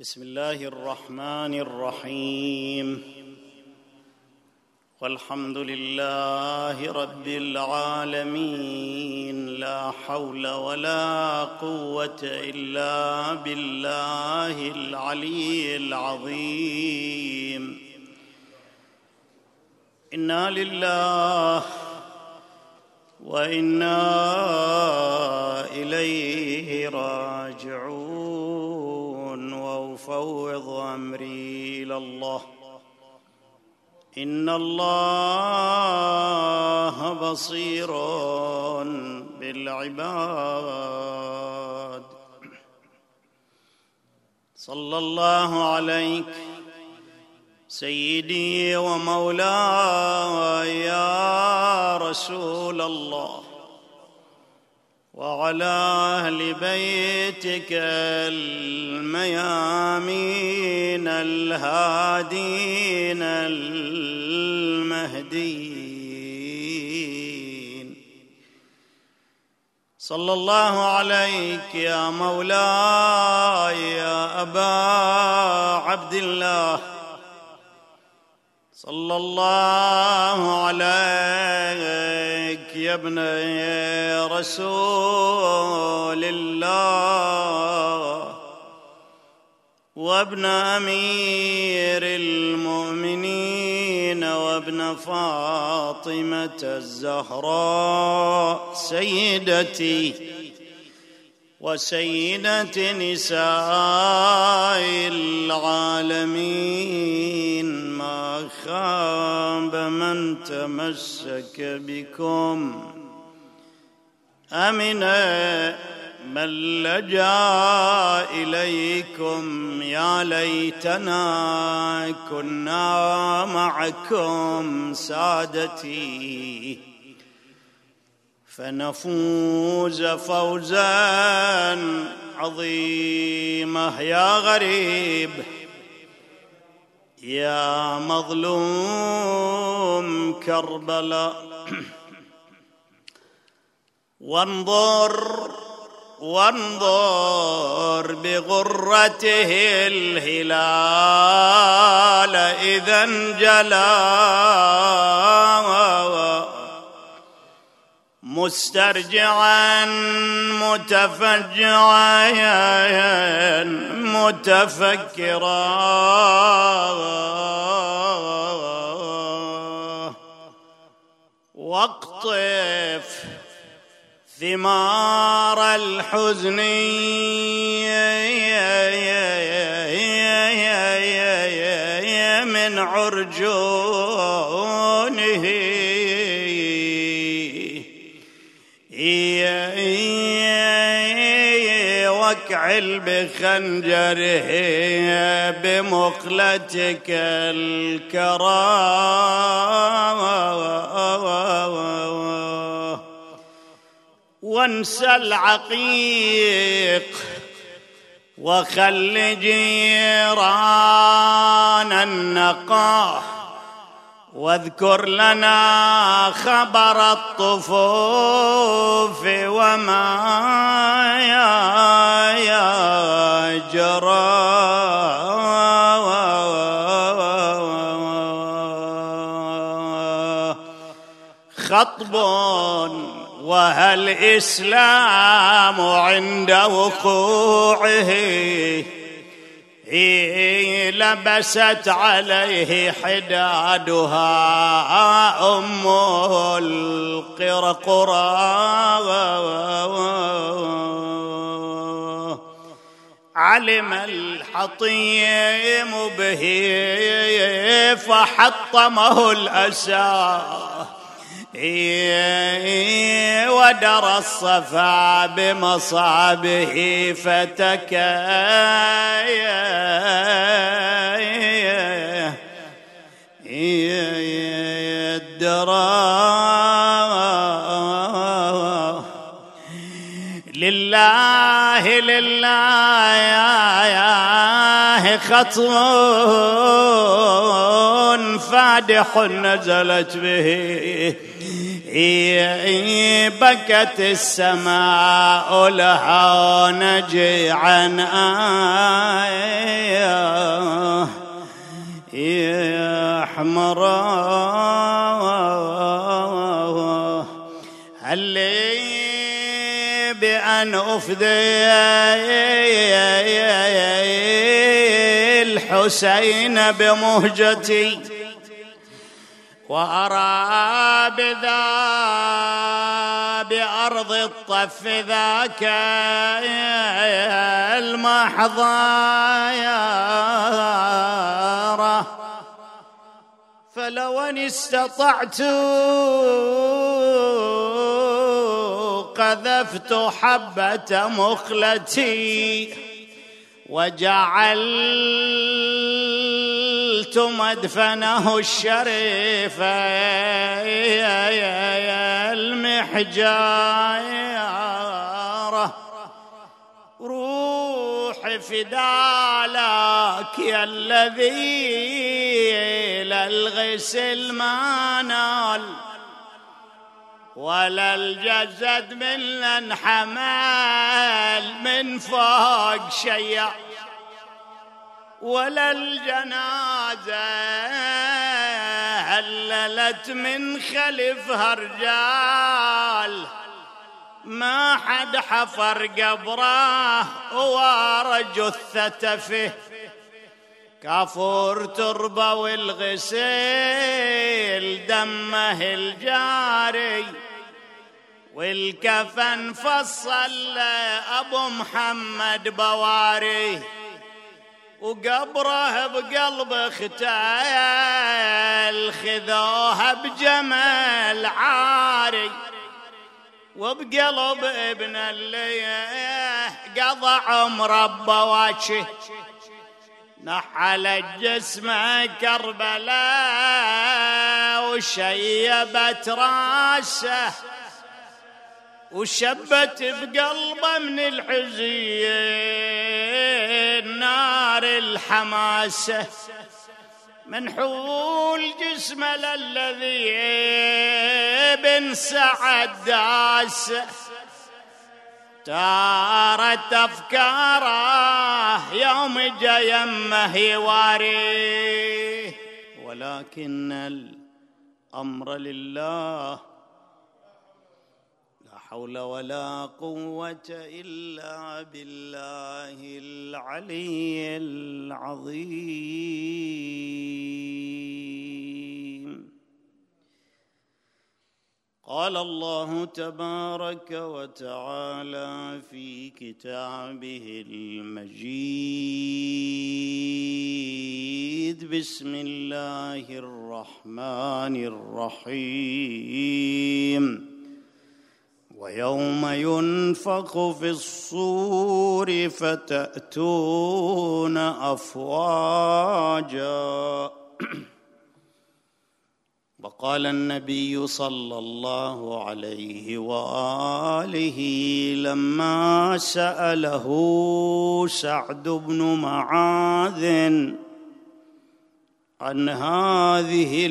بسم الله الرحمن الرحيم. والحمد لله رب العالمين، لا حول ولا قوة إلا بالله العلي العظيم. إنا لله وإنا إليه راجعون، وأفوض أمري إلى الله. إن الله بصير بالعباد. صلى الله عليك سيدي ومولاي يا رسول الله، وعلى أهل بيتك الميامين الهادين المهديين. صلى الله عليك يا مولاي يا أبا عبد الله، صلى الله عليك يا ابن رسول الله، وابن أمير المؤمنين، وابن فاطمة الزهراء سيدتي وسيدة نساء العالمين. ما خاب من تمسك بكم، أمن من لجأ إليكم. يا ليتنا كنا معكم سادتي، فنفوز فوزا عظيما. يا غريب يا مظلوم كربلاء، وانظر بغرته الهلال إذا انجلى، مسترجعا متفجعا متفكرا، واقطف ثمار الحزن من عرجونه، واكعل بخنجره بمقلتك الكرام، وانسى العقيق وخل جيران النقاه، واذكر لنا خبر الطفوف وما جرى. خطب وهل إسلام عند وقوعه، لبست عليه حدادها أم القرقرى، علم الحطيم به فحطمه الأسى، ودرى الصفا بمصابه الدرى. لله يا خطو فادح نزلت به، بكت السماء لها نجعا محمرة هل لي بأن أفدي الحسين بمهجتي وأرى بأرض الطف ذاك المحظار فلو أن استطعت قذفت حبة مخلتي وجعلت مدفنه الشريف المحجارة روح فدالك يا الذي للغسل ما نال ولا الجسد من انحمل من فوق شيء ولا الجنازة هللت من خلفها رجال ما حد حفر قبره وارى جثته فيه كافور تربة والغسيل دمه الجاري والكفن فصل أبو محمد بواري وقبره بقلب اختال خذوها بجمل عاري وبقلب ابن اللي قضى عمره بواجه نحل الجسم كربلاء وشيبت راسه وشبت في قلبه من الحزين نار الحماسة منحول جسمه للذي بن سعد داسه تارت أفكاره يوم جا يمه يواريه ولكن الأمر لله لا حول ولا قوة إلا بالله العلي العظيم. قال الله تبارك وتعالى في كتابه المجيد بسم الله الرحمن الرحيم ويوم ينفخ في الصور فتأتون أفواجا وقال النبي صلى الله عليه وآله لما سأله سعد بن معاذ عن هذه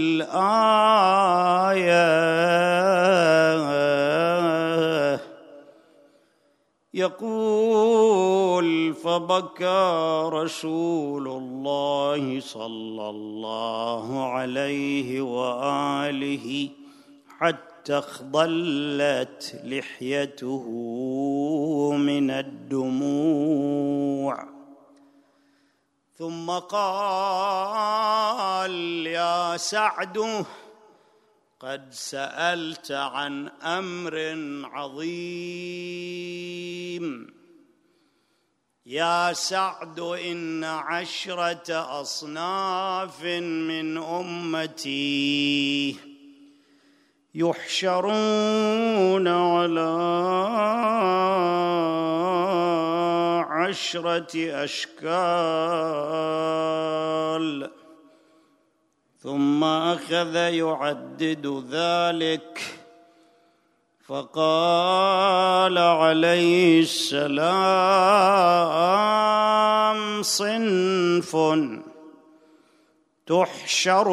الآية يقول فبكى رسول الله صلى الله عليه وآله حتى اخضلت لحيته من الدموع ثم قال يا سعد قد سألت عن أمر عظيم يا سعد إن 10 أصناف من أمتي يحشرون على 10 أشكال ثم أخذ يعدد ذلك فقال عليه السلام صنف تحشر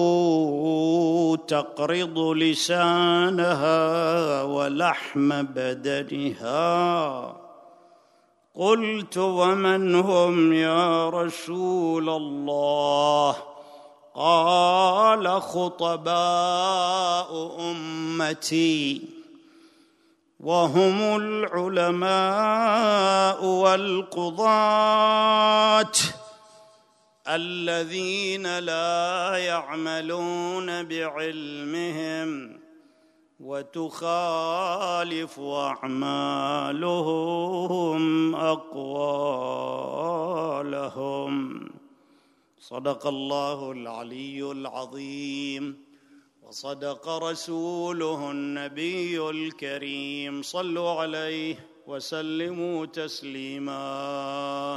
تقرض لسانها ولحم بدنها قلت ومن هم يا رسول الله قال خطباء أمتي وهم العلماء والقضاة الذين لا يعملون بعلمهم وتخالف أعمالهم أقوالهم. صدق الله العلي العظيم وصدق رسوله النبي الكريم. صلوا عليه وسلموا تسليما.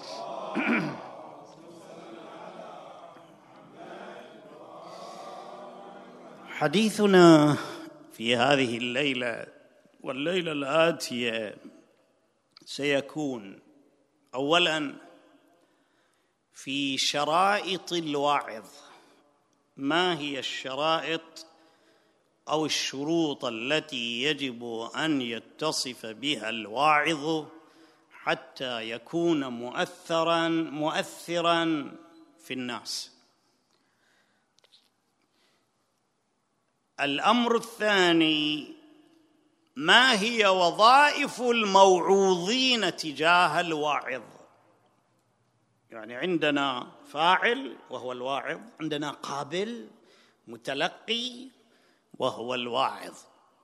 حديثنا في هذه الليلة والليلة الآتية سيكون أولاً في شرائط الواعظ. ما هي الشرائط أو الشروط التي يجب أن يتصف بها الواعظ حتى يكون مؤثراً في الناس؟ الأمر الثاني: ما هي وظائف الموعوظين تجاه الواعظ؟ يعني عندنا فاعل وهو الواعظ، عندنا قابل متلقي وهو الواعظ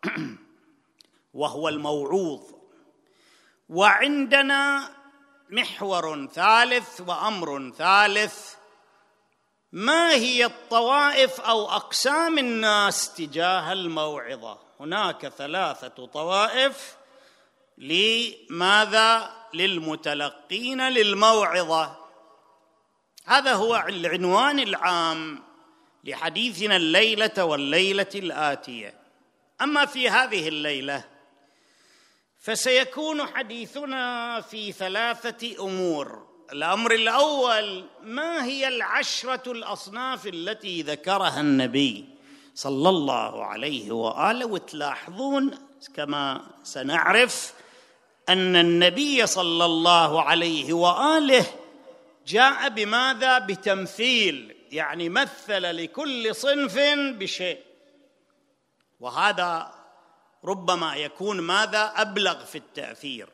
وهو الموعوظ، وعندنا محور ثالث وأمر ثالث: ما هي الطوائف أو أقسام الناس تجاه الموعظة؟ هناك 3 طوائف. لماذا؟ للمتلقين للموعظة. هذا هو العنوان العام لحديثنا الليلة والليلة الآتية. أما في هذه الليلة فسيكون حديثنا في 3 أمور. الأمر الأول: ما هي 10 الأصناف التي ذكرها النبي صلى الله عليه وآله؟ وتلاحظون كما سنعرف أن النبي صلى الله عليه وآله جاء بماذا؟ بتمثيل، يعني مثل لكل صنف بشيء، وهذا ربما يكون ماذا؟ أبلغ في التأثير.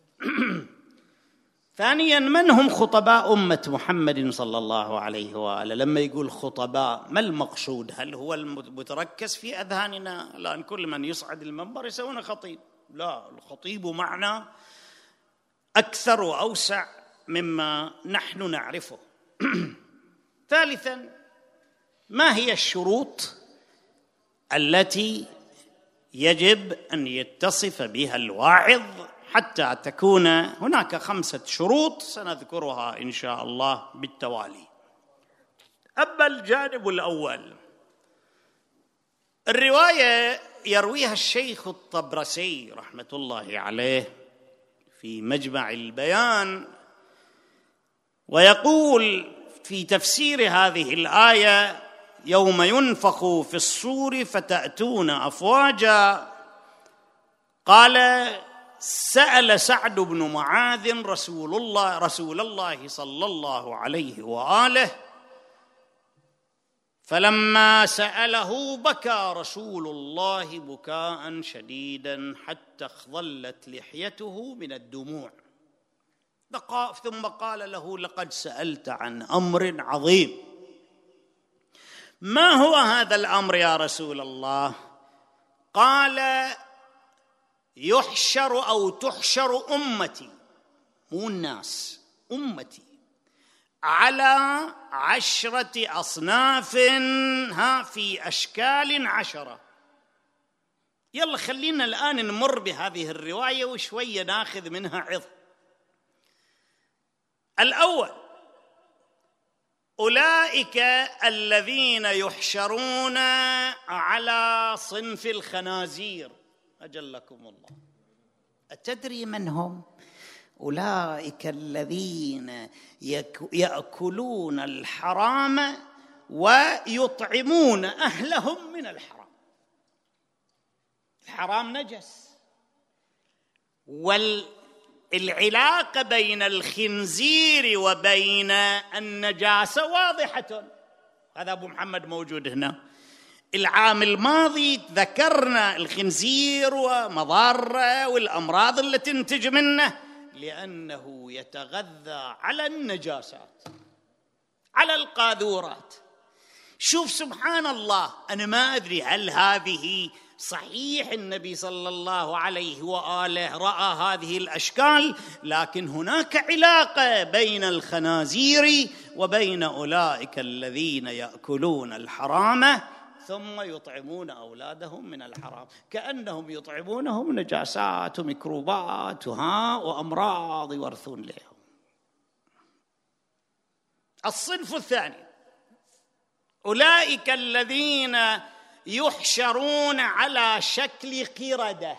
ثانياً: من هم خطباء أمة محمد صلى الله عليه وآله؟ لما يقول خطباء ما المقصود؟ هل هو المتركز في أذهاننا الآن كل من يصعد المنبر يسوون خطيب؟ لا، الخطيب معنى أكثر وأوسع مما نحن نعرفه. ثالثاً: ما هي الشروط التي يجب أن يتصف بها الواعظ حتى تكون هناك 5 شروط سنذكرها إن شاء الله بالتوالي. أما الجانب الأول، الرواية يرويها الشيخ الطبرسي رحمة الله عليه في مجمع البيان، ويقول في تفسير هذه الآية: يوم ينفخ في الصور فتأتون أفواجا. قال: سأل سعد بن معاذ رسول الله صلى الله عليه وآله، فلما سأله بكى رسول الله بكاء شديدا حتى اخضلت لحيته من الدموع، ثم قال له: لقد سألت عن أمر عظيم. ما هو هذا الأمر يا رسول الله؟ قال: يحشر أو تحشر أمتي، مو الناس، أمتي، على 10 أصناف في أشكال 10. يلا خلينا الآن نمر بهذه الرواية وشوية ناخذ منها عظة. الأول: أولئك الذين يحشرون على صنف الخنازير. أجلكم الله. أتدري من هم؟ أولئك الذين يأكلون الحرام ويطعمون أهلهم من الحرام. الحرام نجس، والعلاقة بين الخنزير وبين النجاسة واضحة. هذا أبو محمد موجود هنا. العام الماضي ذكرنا الخنزير ومضاره والأمراض التي تنتج منه، لأنه يتغذى على النجاسات، على القاذورات. شوف سبحان الله، أنا ما أدري هل هذه صحيح النبي صلى الله عليه وآله رأى هذه الأشكال، لكن هناك علاقة بين الخنازير وبين أولئك الذين يأكلون الحرام ثم يطعمون أولادهم من الحرام، كأنهم يطعمونهم نجاسات وميكروبات وأمراض يورثون لهم. الصنف الثاني أولئك الذين يحشرون على شكل قردة،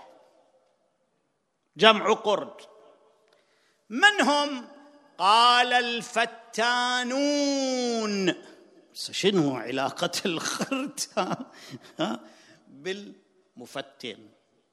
جمع قرد. من هم؟ قال الفتانون. شنو علاقة القرد بالمفتن؟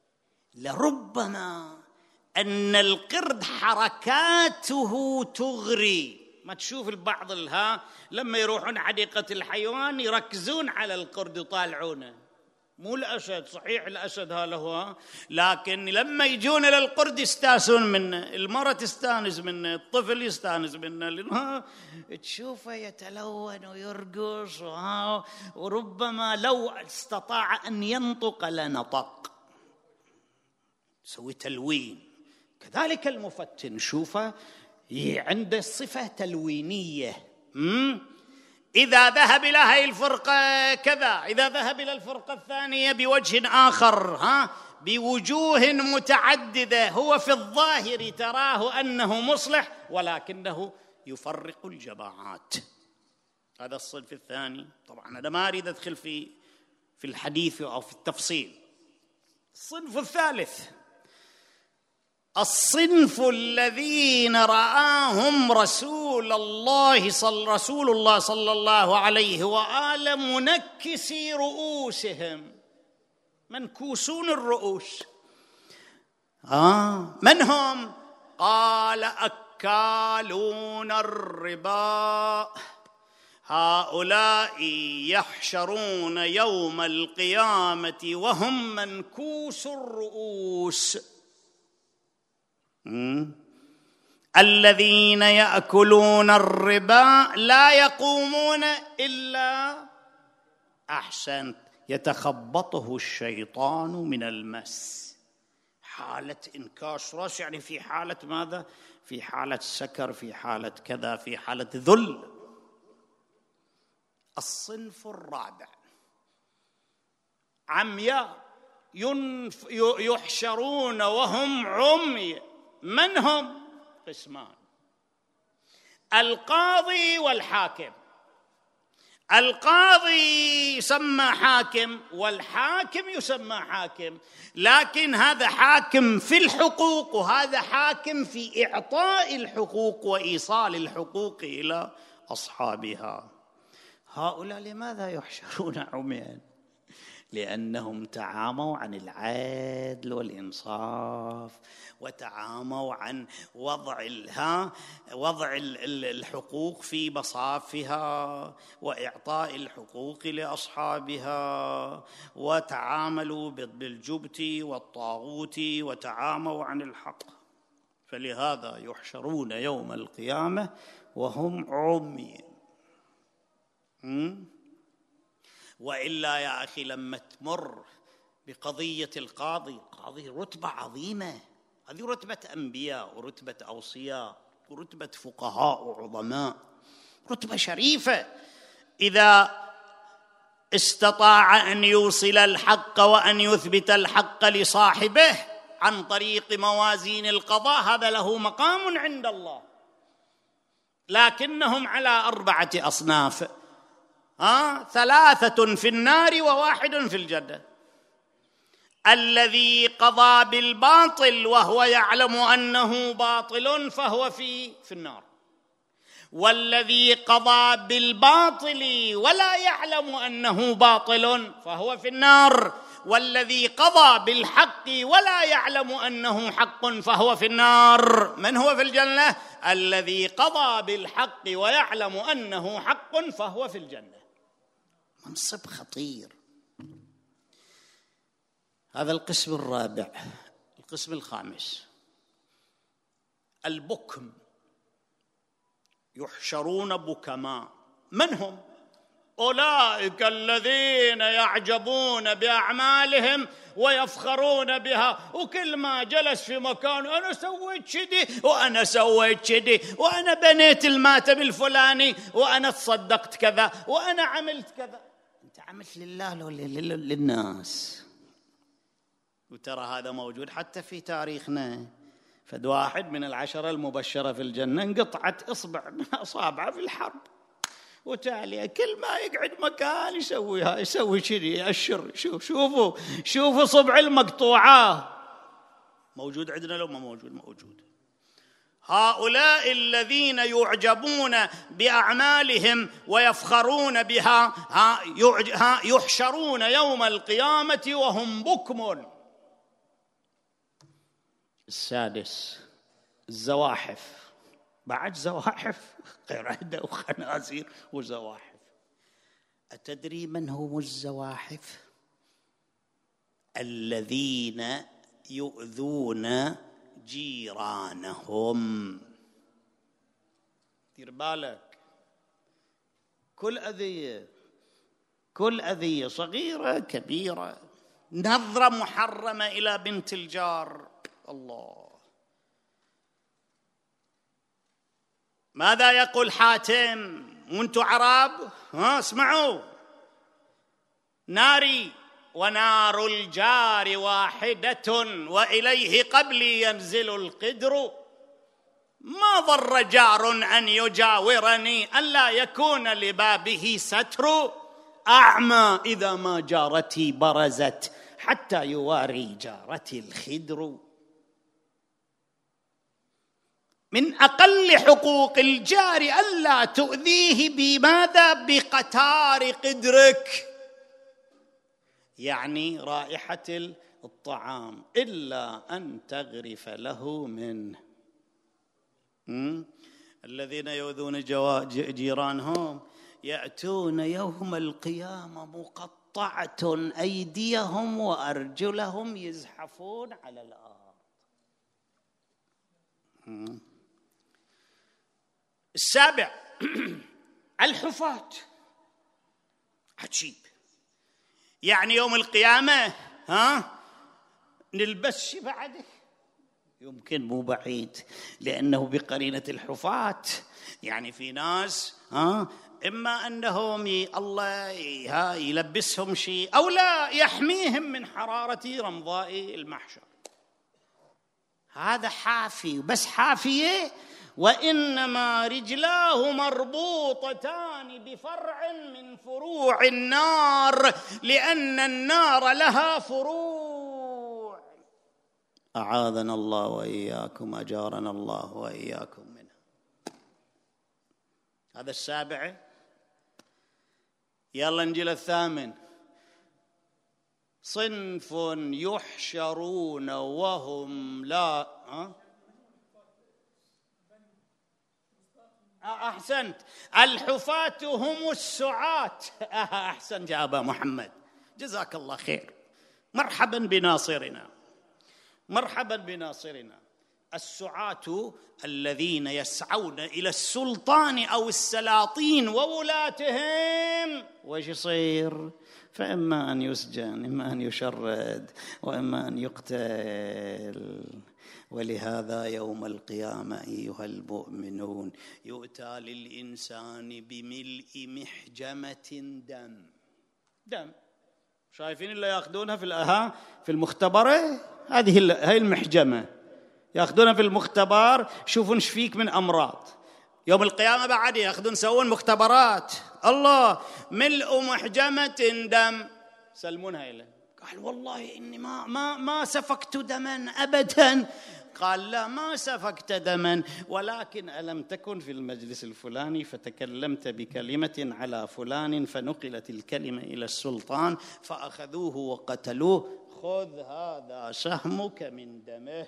لربما أن القرد حركاته تغري. ما تشوف البعض لما يروحون حديقة الحيوان يركزون على القرد يطالعونه، مو الأسد. صحيح الأسد هو، لكن لما يجون إلى القرد يستانسون منه، المرأة تستانس منه، الطفل يستانس منه، تشوفه يتلون ويرقص، وربما لو استطاع أن ينطق لنطق، سوي تلوين. كذلك المفتن شوفه عنده صفة تلوينية. إذا ذهب إلى هذه الفرقة كذا، إذا ذهب إلى الفرقة الثانية بوجه آخر، بوجوه متعددة. هو في الظاهر تراه أنه مصلح، ولكنه يفرق الجماعات. هذا الصنف الثاني. طبعا أنا ما أريد أدخل في الحديث أو في التفصيل. الصنف الثالث الصنف الذين رآهم رسول الله صلى الله عليه وآله منكسي رؤوسهم، منكوسون الرؤوس. من هم؟ قال أكالون الربا. هؤلاء يحشرون يوم القيامة وهم منكوس الرؤوس. الذين يأكلون الربا لا يقومون إلا أحسنت يتخبطه الشيطان من المس. حالة إنكاس رأس، يعني في حالة ماذا؟ في حالة سكر، في حالة كذا، في حالة ذل. الصنف الرابع عمياء يحشرون وهم عمي. من هم؟ قسمان: القاضي والحاكم. القاضي يسمى حاكم والحاكم يسمى حاكم، لكن هذا حاكم في الحقوق وهذا حاكم في إعطاء الحقوق وإيصال الحقوق إلى أصحابها. هؤلاء لماذا يحشرون عميان؟ لأنهم تعاموا عن العدل والإنصاف، وتعاموا عن وضع الحقوق في مصافها وإعطاء الحقوق لأصحابها، وتعاملوا بالجبت والطاغوت وتعاموا عن الحق. فلهذا يحشرون يوم القيامة وهم عمي. وإلا يا أخي لما تمر بقضية القاضي رتبة عظيمة، هذه رتبة أنبياء ورتبة أوصياء ورتبة فقهاء وعظماء، رتبة شريفة. إذا استطاع أن يوصل الحق وأن يثبت الحق لصاحبه عن طريق موازين القضاء، هذا له مقام عند الله. لكنهم على 4 أصناف: 3 في النار و1 في الجنة. الذي قضى بالباطل وهو يعلم أنه باطل فهو في النار، والذي قضى بالباطل ولا يعلم أنه باطل فهو في النار، والذي قضى بالحق ولا يعلم أنه حق فهو في النار. من هو في الجنة؟ الذي قضى بالحق ويعلم أنه حق فهو في الجنة. منصب خطير. هذا القسم الرابع. القسم الخامس البكم، يحشرون بكماء. من هم؟ أولئك الذين يعجبون بأعمالهم ويفخرون بها، وكل ما جلس في مكان أنا سويت شدي وأنا سويت شدي، وأنا بنيت الماتب الفلاني، وأنا تصدقت كذا، وأنا عملت كذا. أنت عملت لله لو للناس؟ وترى هذا موجود حتى في تاريخنا. فد واحد من 10 المبشرة في الجنة انقطعت إصبع من أصابعه في الحرب، وتالي كل ما يقعد مكان يسوي شذي، يأشر. شوفوا صبع المقطوعة. موجود عندنا لو ما موجود؟ موجود. هؤلاء الذين يعجبون بأعمالهم ويفخرون بها يحشرون يوم القيامة وهم بكم. السادس الزواحف. بعد زواحف، قردة وخنازير وزواحف. أتدري من هم الزواحف؟ الذين يؤذون جيرانهم. دير بالك، كل أذية صغيرة كبيرة، نظرة محرمة إلى بنت الجار. الله، ماذا يقول حاتم وانتم عرب؟ اسمعوا: ناري ونار الجار واحدة وإليه قبلي ينزل القدر، ما ضر جار أن يجاورني ألا يكون لبابه ستر، أعمى إذا ما جارتي برزت حتى يواري جارتي الخدر. من أقل حقوق الجار ألا تؤذيه بماذا؟ بقتار قدرك، يعني رائحة الطعام، إلا أن تغرف له منه. الذين يؤذون جيرانهم يأتون يوم القيامة مقطعة أيديهم وأرجلهم يزحفون على الأرض. السابع الحفاة. عجيب، يعني يوم القيامة نلبس شي بعده؟ يمكن مو بعيد، لأنه بقرينة الحفاة يعني في ناس إما أنهم الله يلبسهم شيء، أو لا يحميهم من حرارة رمضاء المحشر. هذا حافي، بس حافية وإنما رجلاه مربوطتان بفرع من فروع النار، لأن النار لها فروع. أعاذنا الله وإياكم، أجارنا الله وإياكم منها. هذا السابع. يلا نجي للثامن. صنف يحشرون وهم لا أحسنت، الحفاة هم السعاة. أحسنت يا أبا محمد، جزاك الله خير. مرحبا بناصرنا، مرحبا بناصرنا. السعاة الذين يسعون إلى السلطان أو السلاطين وولاتهم، وش يصير؟ فإما أن يسجن، إما أن يشرد، وإما أن يقتل. ولهذا يوم القيامة أيها المؤمنون يؤتى للإنسان بملء محجمة دم. شايفين اللي يأخذونها في المختبرة؟ هذه المحجمة يأخذونها في المختبر، شوفوا ايش فيك من أمراض. يوم القيامة بعد يأخذون يسوون مختبرات. الله، ملء محجمة دم. سلمونها إليه. قال والله إني ما سفكت دما أبدا. قال لا، ما سفكت دما، ولكن ألم تكن في المجلس الفلاني فتكلمت بكلمة على فلان فنقلت الكلمة إلى السلطان فأخذوه وقتلوه، خذ هذا سهمك من دمه.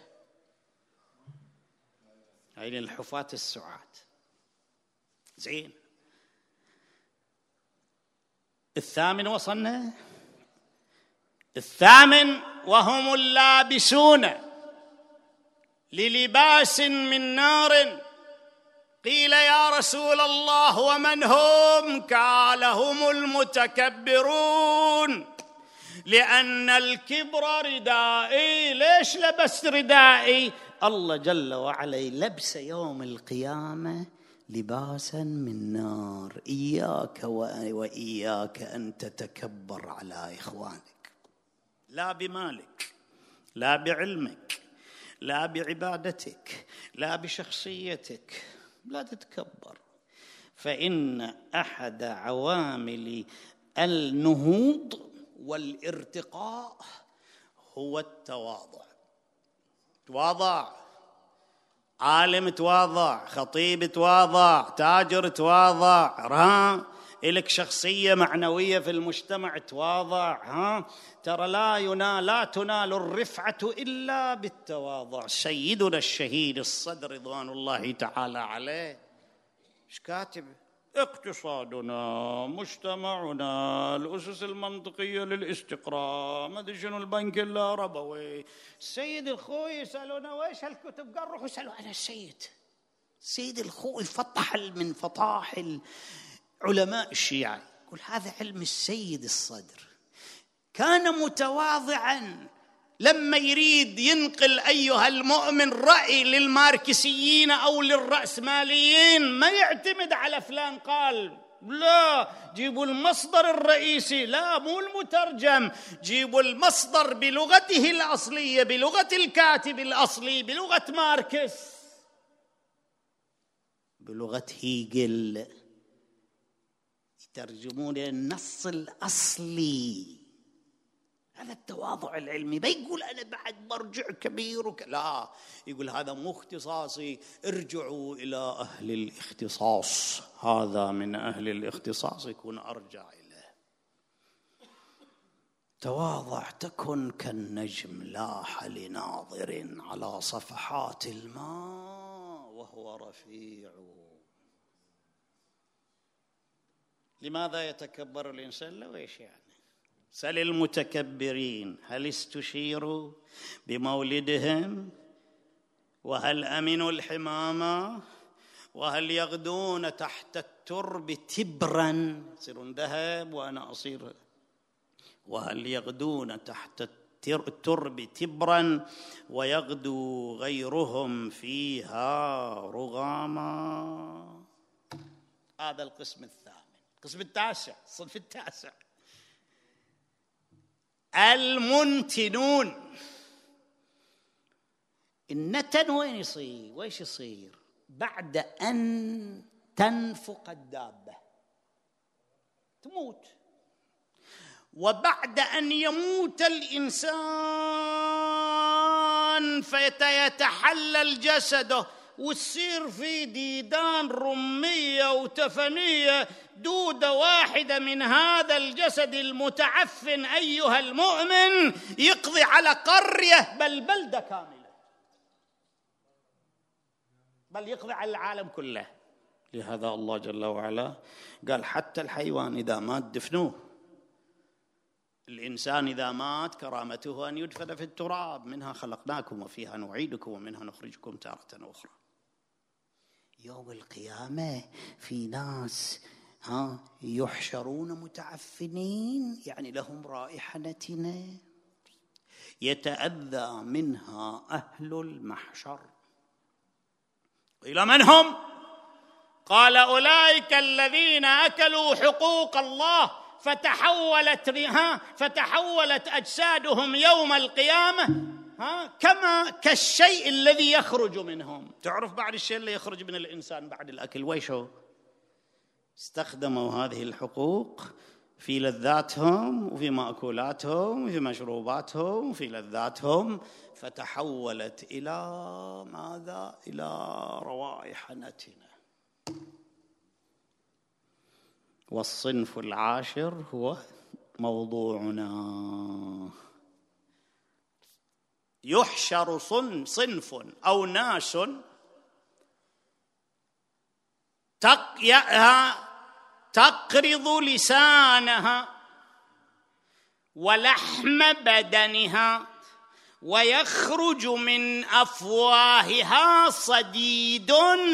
هاي الحفاة السعاة. زين. الثامن وصلنا، الثامن: وهم اللابسون للباس من نار. قيل يا رسول الله ومن هم؟ قال هم المتكبرون، لأن الكبر ردائي. ليش لبست ردائي؟ الله جل وعلا لبس يوم القيامة لباسا من نار. إياك وإياك أن تتكبر على إخوانك، لا بمالك، لا بعلمك، لا بعبادتك، لا بشخصيتك، لا تتكبر. فإن أحد عوامل النهوض والارتقاء هو التواضع. تواضع، عالم تواضع، خطيب تواضع، تاجر تواضع، إلك شخصية معنوية في المجتمع تواضع. ترى لا تنال الرفعة إلا بالتواضع. سيدنا الشهيد الصدر رضوان الله تعالى عليه ايش كاتب؟ اقتصادنا، مجتمعنا، الأسس المنطقية للاستقرار، ما ادري شنو، البنك الربوي. السيد الخوي يسألونه ويش هالكتب؟ قال روحوا اسألوا عن السيد الخوي فتح من فطاحل علماء الشيعة. يقول هذا علم السيد الصدر. كان متواضعا، لما يريد ينقل أيها المؤمن رأي للماركسيين أو للرأسماليين ما يعتمد على فلان قال، لا، جيبوا المصدر الرئيسي، لا مو المترجم، جيبوا المصدر بلغته الأصلية، بلغة الكاتب الأصلي، بلغة ماركس، بلغة هيجل، يترجمون النص الأصلي. هذا التواضع العلمي. بيقول أنا بعد مرجع كبير لا، يقول هذا مو اختصاصي، ارجعوا إلى أهل الاختصاص، هذا من أهل الاختصاص يكون أرجع إليه. تواضع، تكن كالنجم لاح لناظر على صفحات الماء وهو رفيع. لماذا يتكبر الإنسان؟ لو إيش يعني؟ سل المتكبرين هل استشيروا بمولدهم؟ وهل أمنوا الحمامة؟ وهل يغدون تحت الترب تبرا، يصيرون ذهب وأنا أصير، وهل يغدون تحت الترب تبرا ويغدو غيرهم فيها رغاما. هذا القسم الثامن. القسم التاسع، الصنف التاسع، المنتنون. النتن وين يصير؟ ويش يصير؟ بعد أن تنفق الدابة تموت، وبعد أن يموت الإنسان فيتحلل جسده وتصير في ديدان رمية وتفنية، دودة واحدة من هذا الجسد المتعفن أيها المؤمن يقضي على قرية بل بلدة كاملة، بل يقضي على العالم كله. لهذا الله جل وعلا قال حتى الحيوان إذا مات دفنوه، الإنسان إذا مات كرامته أن يدفن في التراب، منها خلقناكم وفيها نعيدكم ومنها نخرجكم تارة أخرى. يوم القيامة في ناس يحشرون متعفنين، يعني لهم رائحة نتنة يتأذى منها أهل المحشر. قيل من هم؟ قال أولئك الذين أكلوا حقوق الله فتحولت أجسادهم يوم القيامة كالشيء الذي يخرج منهم. تعرف بعد الشيء اللي يخرج من الإنسان بعد الأكل ويشو؟ استخدموا هذه الحقوق في لذاتهم وفي مأكولاتهم وفي مشروباتهم وفي لذاتهم، فتحولت إلى ماذا؟ إلى روائح نتنة. والصنف العاشر هو موضوعنا. يحشر صنف أو ناس تقرض لسانها ولحم بدنها ويخرج من أفواهها صديد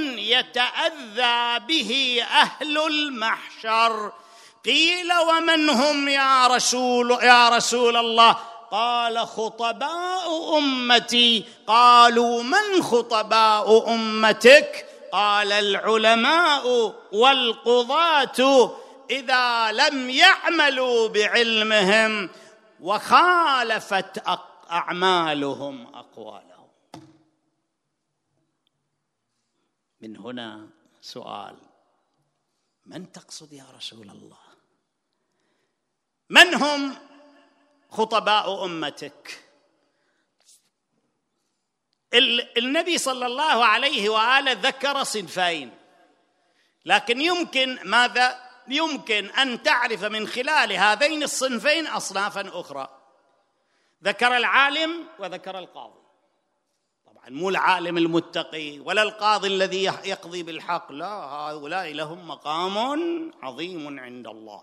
يتأذى به أهل المحشر. قيل ومن هم يا رسول الله؟ قال خطباء أمتي. قالوا من خطباء أمتك؟ قال العلماء والقضاة إذا لم يعملوا بعلمهم وخالفت أعمالهم أقوالهم. من هنا سؤال: من تقصد يا رسول الله؟ من هم خطباء أمتك؟ النبي صلى الله عليه وآله ذكر صنفين، لكن يمكن أن تعرف من خلال هذين الصنفين أصنافا أخرى. ذكر العالم وذكر القاضي. طبعا مو العالم المتقي ولا القاضي الذي يقضي بالحق، لا، هؤلاء لهم مقام عظيم عند الله.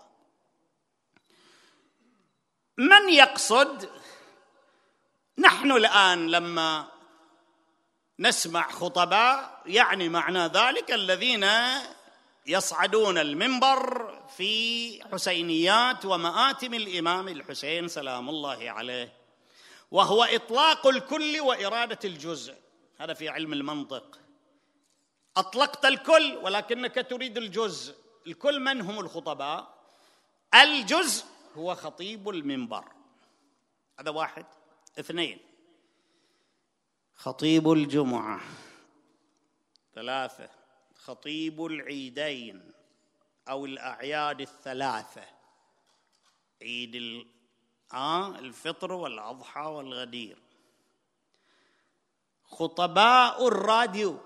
من يقصد؟ نحن الآن لما نسمع خطباء يعني معنى ذلك الذين يصعدون المنبر في حسينيات ومآتم الإمام الحسين سلام الله عليه، وهو إطلاق الكل وإرادة الجزء. هذا في علم المنطق. أطلقت الكل ولكنك تريد الجزء. الكل من هم الخطباء؟ الجزء هو خطيب المنبر. هذا واحد. اثنين، خطيب الجمعة. ثلاثة، خطيب العيدين أو الأعياد الثلاثة، عيد الفطر والأضحى والغدير. خطباء الراديو،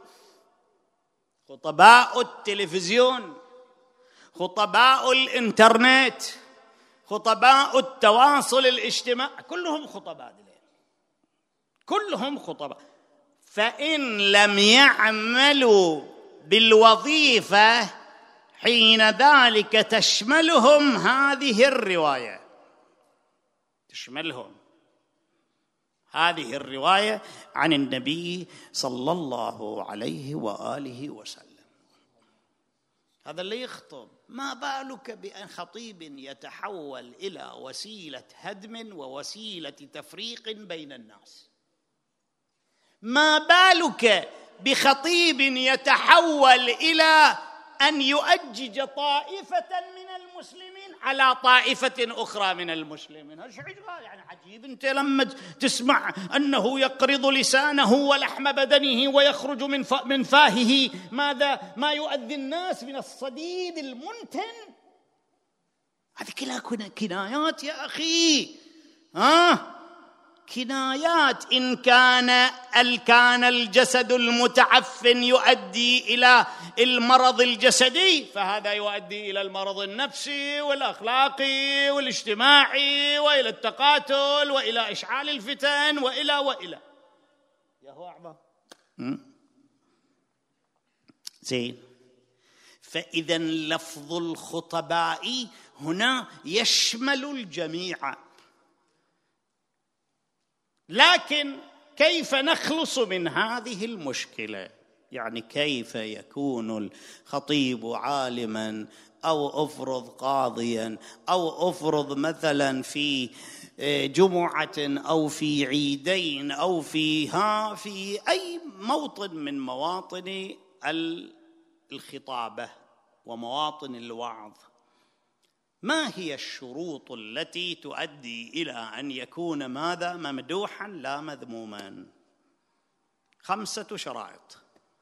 خطباء التلفزيون، خطباء الإنترنت، خطباء التواصل الاجتماعي، كلهم خطباء، كلهم خطباء. فإن لم يعملوا بالوظيفة حين ذلك تشملهم هذه الرواية، تشملهم هذه الرواية عن النبي صلى الله عليه وآله وسلم. هذا اللي يخطب. ما بالك بأن خطيب يتحول إلى وسيلة هدم ووسيلة تفريق بين الناس؟ ما بالك بخطيب يتحول إلى أن يؤجج طائفة من المسلمين على طائفة أخرى من المسلمين؟ يعني عجيب أنت لما تسمع أنه يقرض لسانه ولحم بدنه ويخرج من فاهه ماذا؟ ما يؤذي الناس من الصديد المنتن. هذه كلها كنايات يا أخي، كنايات. إن كان الجسد المتعفن يؤدي إلى المرض الجسدي، فهذا يؤدي إلى المرض النفسي والأخلاقي والاجتماعي وإلى التقاتل وإلى إشعال الفتن وإلى يا هو أعظم. زين. فإذا لفظ الخطباء هنا يشمل الجميع. لكن كيف نخلص من هذه المشكلة؟ يعني كيف يكون الخطيب عالما أو أفرض قاضيا أو أفرض مثلا في جمعة أو في عيدين أو في أي موطن من مواطن الخطابة ومواطن الوعظ؟ ما هي الشروط التي تؤدي إلى أن يكون ماذا؟ ممدوحا لا مذموما. 5 شرائط.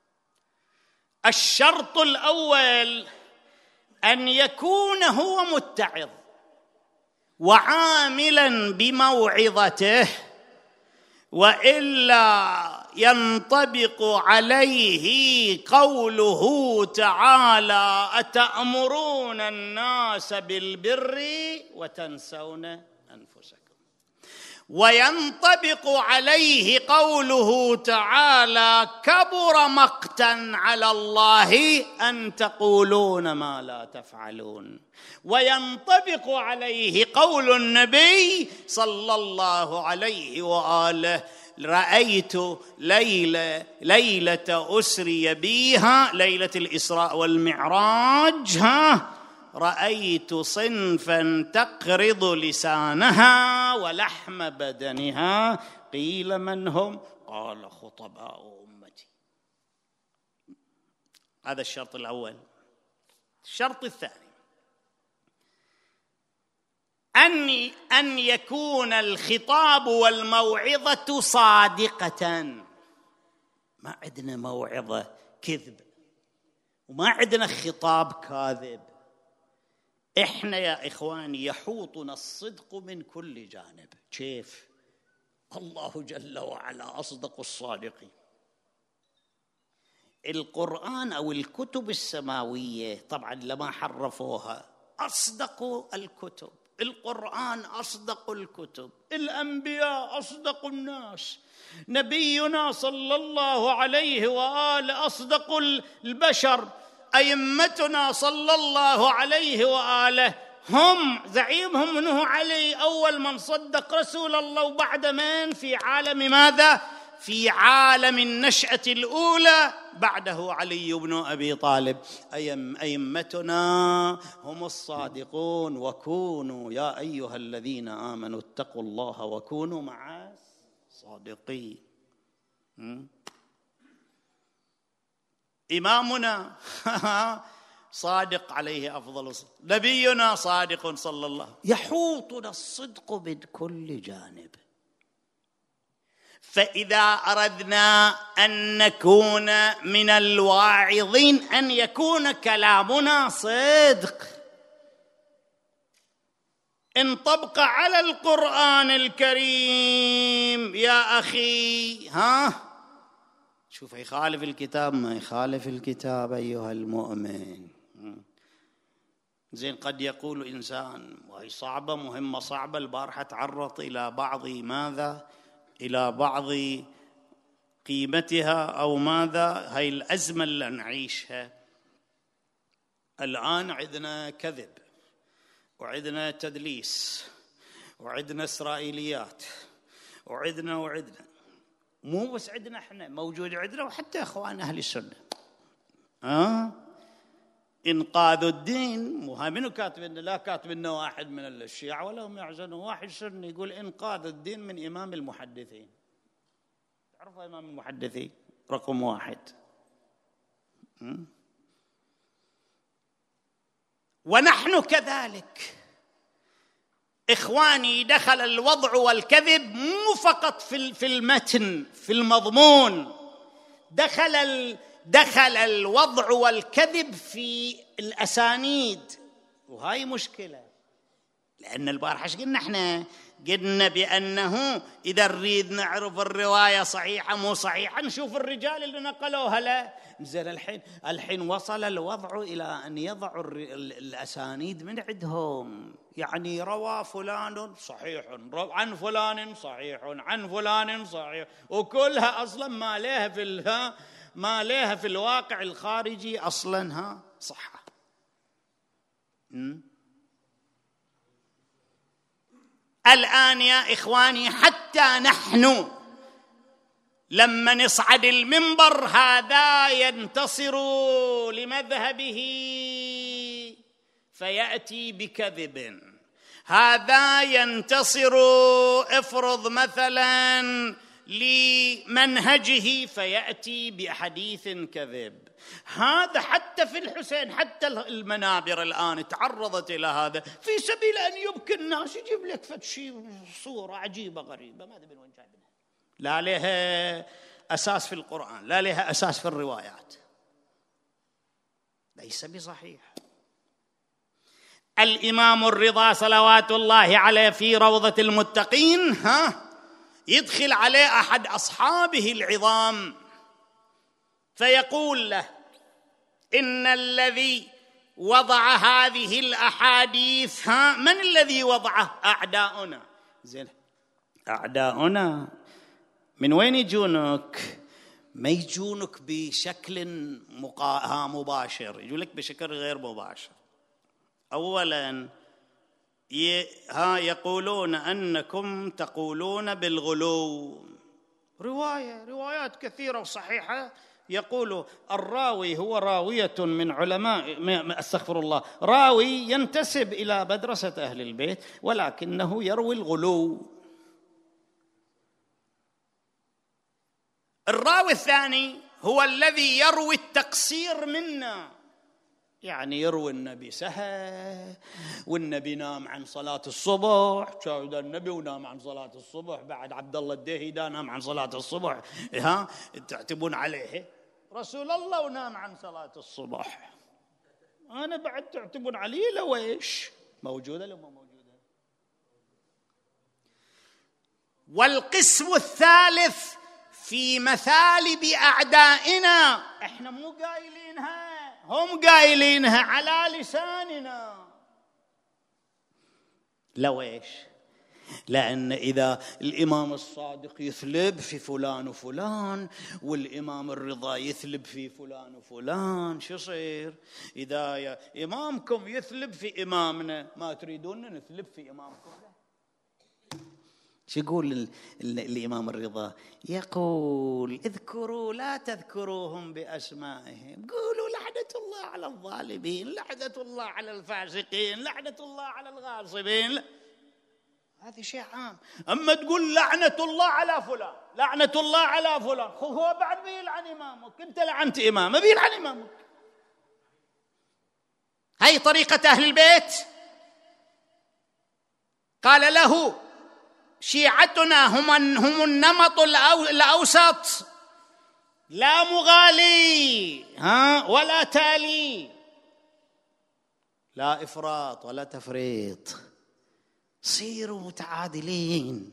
الشرط الأول أن يكون هو متعظ وعاملا بموعظته، وإلا ينطبق عليه قوله تعالى: أتأمرون الناس بالبر وتنسون أنفسكم. وينطبق عليه قوله تعالى: كبر مقتا على الله أن تقولون ما لا تفعلون. وينطبق عليه قول النبي صلى الله عليه وآله: رأيت ليلة أسري بيها، ليلة الإسراء والمعراج، رأيت صنفا تقرض لسانها ولحم بدنها، قيل من هم؟ قال: خطباء أمتي. هذا الشرط الأول. الشرط الثاني: أن يكون الخطاب والموعظة صادقة. ما عندنا موعظة كذب، وما عندنا خطاب كاذب. إحنا يا إخواني يحوطنا الصدق من كل جانب. كيف؟ الله جل وعلا أصدق الصادقين. القرآن أو الكتب السماوية طبعا لما حرفوها أصدق الكتب. القرآن أصدق الكتب، الأنبياء أصدق الناس، نبينا صلى الله عليه وآله أصدق البشر، أئمتنا صلى الله عليه وآله هم زعيمهم منه علي أول من صدق رسول الله. وبعد من؟ في عالم ماذا؟ في عالم النشأة الأولى بعده علي بن أبي طالب. أئمتنا هم الصادقون. وكونوا يا أيها الذين آمنوا اتقوا الله وكونوا مع الصادقين. إمامنا صادق عليه أفضل الصلاة، نبينا صادق صلى الله، يحوطنا الصدق من كل جانب. فإذا أردنا أن نكون من الواعظين أن يكون كلامنا صدق، انطبق على القرآن الكريم يا أخي. شوف، يخالف الكتاب ما يخالف الكتاب أيها المؤمن. زين، قد يقول إنسان وهي صعبة، مهمة صعبة، البارحة تعرض إلى بعض ماذا، إلى بعض قيمتها أو ماذا، هاي الأزمة اللي نعيشها الآن. عندنا كذب، وعندنا تدليس، وعندنا إسرائيليات، وعندنا مو بس عندنا احنا، موجود عندنا وحتى اخوان اهل السنه. انقاذ الدين، مو منو كاتب لنا؟ لا كاتب لنا واحد من الشيعة ولا هم يعزنوا، واحد سني يقول انقاذ الدين من امام المحدثين. تعرفوا امام المحدثين رقم 1. ونحن كذلك إخواني. دخل الوضع والكذب مو فقط في المتن، في المضمون، دخل الوضع والكذب في الأسانيد، وهاي مشكلة. لأن البارحة قلنا احنا بأنه إذا نريد نعرف الرواية صحيحة مو صحيحة نشوف الرجال اللي نقلوها. لا زين، الحين وصل الوضع إلى أن يضعوا الأسانيد من عندهم. يعني روى فلان صحيح عن فلان صحيح عن فلان صحيح، وكلها أصلا ما لها في الواقع الخارجي أصلا صحة. الآن يا إخواني حتى نحن لما نصعد المنبر هذا ينتصر لمذهبه فيأتي بكذب، هذا ينتصر افرض مثلا لمنهجه فيأتي بحديث كذب. هذا حتى في الحسين، حتى المنابر الآن تعرضت إلى هذا في سبيل أن يبكي الناس، يجيب لك فتشي صورة عجيبة غريبة ما أدري من وين جايبها، لا لها أساس في القرآن، لا لها أساس في الروايات، ليس بصحيح. الإمام الرضا صلوات الله عليه في روضة المتقين يدخل عليه أحد أصحابه العظام فيقول له: إن الذي وضع هذه الأحاديث من الذي وضعه؟ أعداؤنا. زين، أعداؤنا من وين يجونك؟ ما يجونك بشكل مباشر، يجونك بشكل غير مباشر. أولاً يقولون أنكم تقولون بالغلو. روايات كثيرة وصحيحة يقول الراوي هو راوية من علماء، استغفر الله، راوي ينتسب إلى مدرسة أهل البيت ولكنه يروي الغلو. الراوي الثاني هو الذي يروي التقصير منا، يعني يروي النبي سهى والنبي نام عن صلاة الصبح، شاهد النبي ونام عن صلاة الصبح، بعد عبد الله الدهيدا نام عن صلاة الصبح، تعتبون عليه رسول الله ونام عن صلاة الصبح، أنا بعد تعتبون عليه لو إيش موجودة لو ما موجودة. والقسم الثالث في مثالب أعدائنا، إحنا مو قايلينها، هم قايلينها على لساننا. لو إيش؟ لأن إذا الإمام الصادق يثلب في فلان وفلان والإمام الرضا يثلب في فلان وفلان، شو يصير؟ إذا إمامكم يثلب في إمامنا ما تريدون نثلب في إمامكم. شو يقول الإمام الرضا؟ يقول اذكروا لا تذكروهم بأسمائهم، قولوا لعنة الله على الظالمين، لعنة الله على الفاسقين، لعنة الله على الغاصبين. هذا شيء عام. أما تقول لعنة الله على فلان، لعنة الله على فلان، هو بعد بيلعن إمامك، أنت لعنت إمامه بيلعن إمامك. هاي طريقة أهل البيت. قال له شيعتنا هم النمط الأوسط، لا مغالي ولا تالي، لا إفراط ولا تفريط، صيروا متعادلين.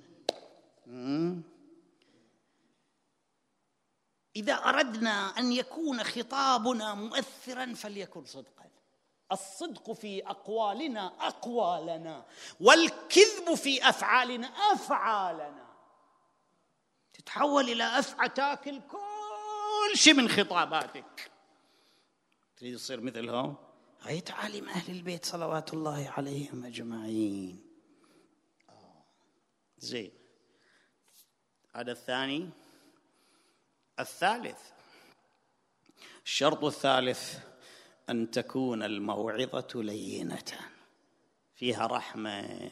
إذا أردنا أن يكون خطابنا مؤثرا فليكن صدقا. الصدق في أقوالنا أقوالنا، والكذب في أفعالنا أفعالنا. تتحول إلى أفعى تاكل كل شيء من خطاباتك. تريد تصير مثلهم؟ هاي تعاليم أهل البيت صلوات الله عليهم أجمعين. زين، هذا الثاني. الثالث، الشرط الثالث أن تكون الموعظة لينة، فيها رحمة،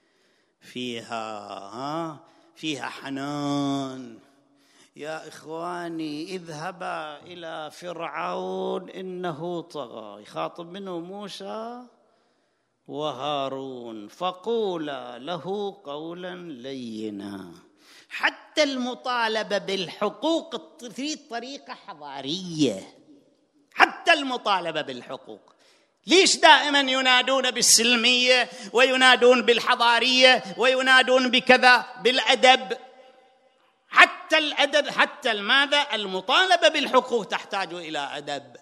فيها حنان. يا إخواني اذهبا إلى فرعون إنه طغى، يخاطب منه موسى وهارون، فقولا له قولا لينا. حتى المطالبة بالحقوق في طريقة حضارية، حتى المطالبة بالحقوق. ليش دائما ينادون بالسلمية وينادون بالحضارية وينادون بكذا؟ بالأدب. حتى الأدب، حتى الماذا؟ المطالبة بالحقوق تحتاج إلى أدب.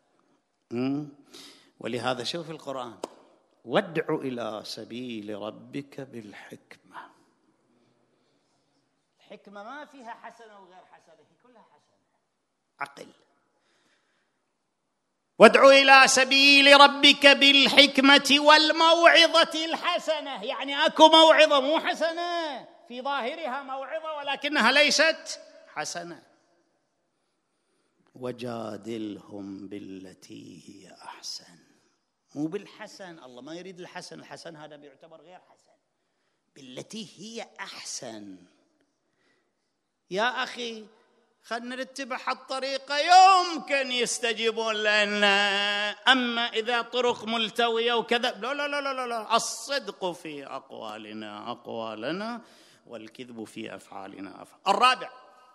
ولهذا شوف القرآن، وادع إلى سبيل ربك بالحكمة. الحكمة ما فيها حسنة وغير حسنة، هي كلها حسنة، عقل. وادع إلى سبيل ربك بالحكمة والموعظة الحسنة، يعني أكو موعظة مو حسنة، في ظاهرها موعظة ولكنها ليست حسنة. وجادلهم بالتي هي أحسن، مو بالحسن، الله ما يريد الحسن، الحسن هذا بيعتبر غير حسن، بالتي هي أحسن. يا أخي خلنا نتبع الطريقة يمكن يستجيبون لنا، أما إذا طرق ملتوية وكذا لا لا لا لا لا. الصدق في أقوالنا أقوالنا، والكذب في أفعالنا أفعال. الرابع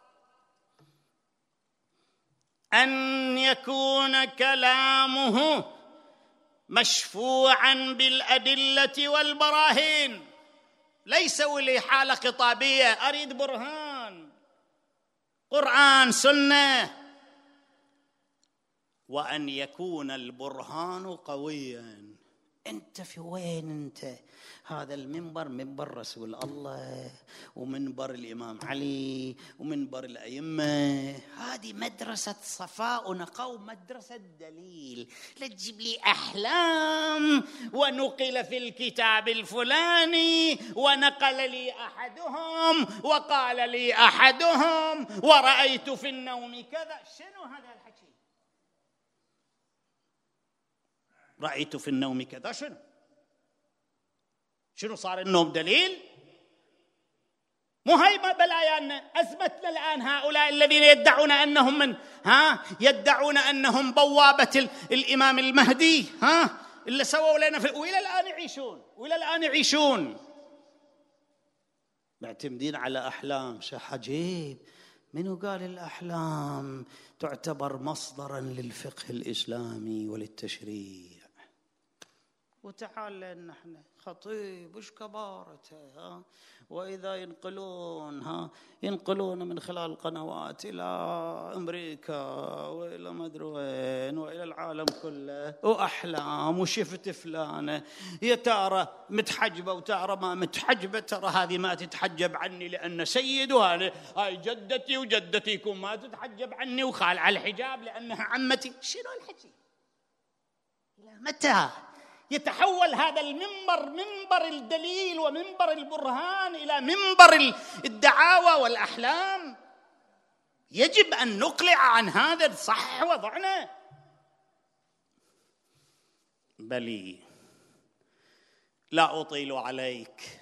أن يكون كلامه مشفوعا بالأدلة والبراهين، ليس ولي حالة خطابية أريد برهان، قرآن سنة. وأن يكون البرهان قويا، أنت في وين أنت؟ هذا المنبر منبر رسول الله، ومنبر الإمام علي، ومنبر الأئمة. هذه مدرسة صفاء ونقاء، مدرسة دليل. لا تجيب لي أحلام ونقل في الكتاب الفلاني ونقل لي أحدهم وقال لي أحدهم ورأيت في النوم كذا. شنو هذا الحكي؟ رأيت في النوم كذا، شنو صار النوم دليل؟ مو هاي بلايانا. أثبتنا الآن هؤلاء الذين يدعون أنهم يدعون أنهم بوابة الإمام المهدي، اللي سووا لنا وإلى الآن يعيشون معتمدين على أحلام. عجيب، منو قال الأحلام تعتبر مصدرا للفقه الإسلامي وللتشريع؟ وتعال لنا احنا خطيب وش كبارته، واذا ينقلون من خلال القنوات الى امريكا والى ما ادري وين والى العالم كله، واحلام وشفت فلانه يا ترى متحجبه وترى ما متحجبه، ترى هذه ما تتحجب عني لان سيد، وهذه هاي جدتي وجدتيكم ما تتحجب عني، وخال على الحجاب لانها عمتي. شنو الحكي؟ متى يتحول هذا المنبر، منبر الدليل ومنبر البرهان، إلى منبر الدعاوى والأحلام؟ يجب أن نقلع عن هذا الصح وضعنا. بلي لا أطيل عليك.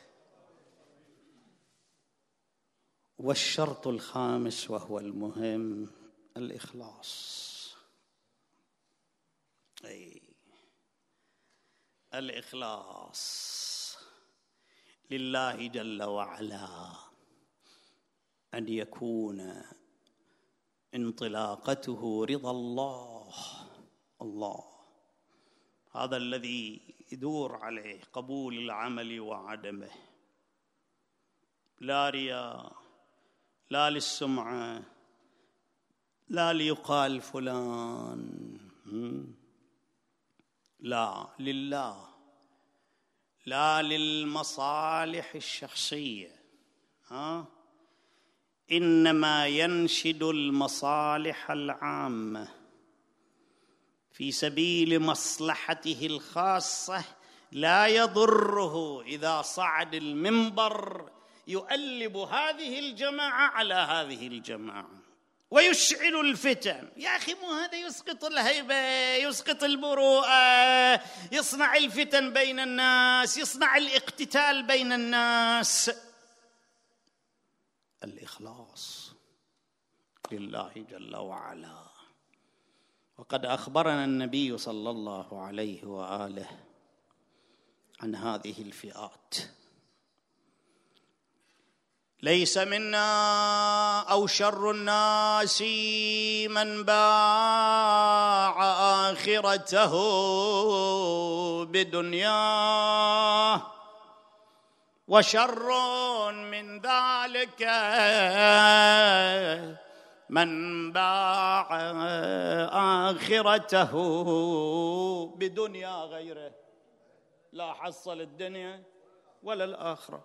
والشرط الخامس وهو المهم، الإخلاص. الإخلاص لله جل وعلا، أن يكون انطلاقته رضا الله، هذا الذي يدور عليه قبول العمل وعدمه. لا رياء، لا للسمعة، لا ليقال فلان، لا لله، لا للمصالح الشخصية، إنما ينشد المصالح العامة في سبيل مصلحته الخاصة. لا يضره إذا صعد المنبر يؤلب هذه الجماعة على هذه الجماعة ويشعل الفتن. يا أخي مو هذا يسقط الهيبة، يسقط المروءة، يصنع الفتن بين الناس، يصنع الاقتتال بين الناس. الإخلاص لله جل وعلا. وقد أخبرنا النبي صلى الله عليه وآله عن هذه الفئات: ليس منا أو شر الناس من باع آخرته بدنياه، وشر من ذلك من باع آخرته بدنيا غيره، لا حصل الدنيا ولا الآخرة.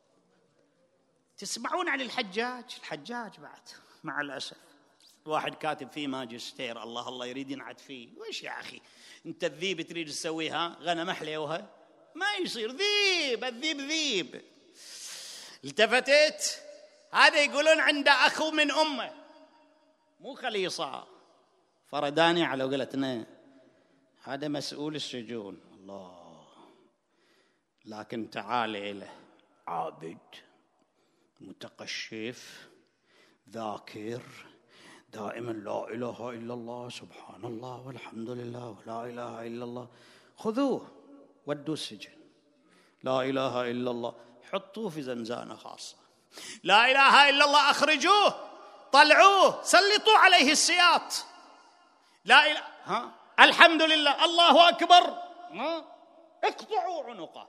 تسمعون عن الحجاج بعد مع الأسف، واحد كاتب فيه ماجستير، الله يريد ينعد فيه. ويش يا أخي أنت الذيب تريد تسويها غنم حليوها؟ ما يصير ذيب، الذيب ذيب. التفتت، هذا يقولون عنده أخو من أمه مو خليصة، فرداني على قلتنا هذا مسؤول السجون. الله، لكن تعال إليه عابد متقشف ذاكر دائما لا إله إلا الله سبحان الله والحمد لله ولا إله إلا الله. خذوه ودوا السجن. لا إله إلا الله حطوه في زنزانة خاصة. لا إله إلا الله أخرجوه، طلعوه، سلطوا عليه السياط. لا إله الحمد لله الله أكبر، اقطعوا عنقه.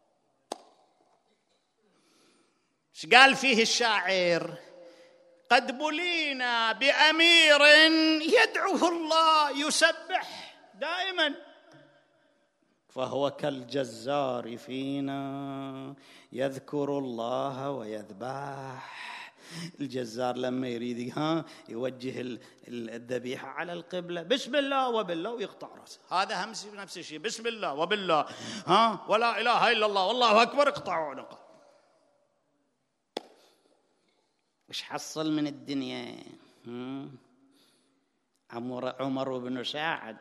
ايش قال فيه الشاعر؟ قد بلينا بأمير يدعوه الله يسبح دائما. فهو كالجزار فينا يذكر الله ويذبح. الجزار لما يريد يوجه الذبيحة على القبلة، بسم الله وبالله، ويقطع رأسه. هذا نفس الشيء، بسم الله وبالله ولا إله إلا الله والله أكبر، اقطعوا عنقه. وش حصل من الدنيا؟ عمر بن سعد،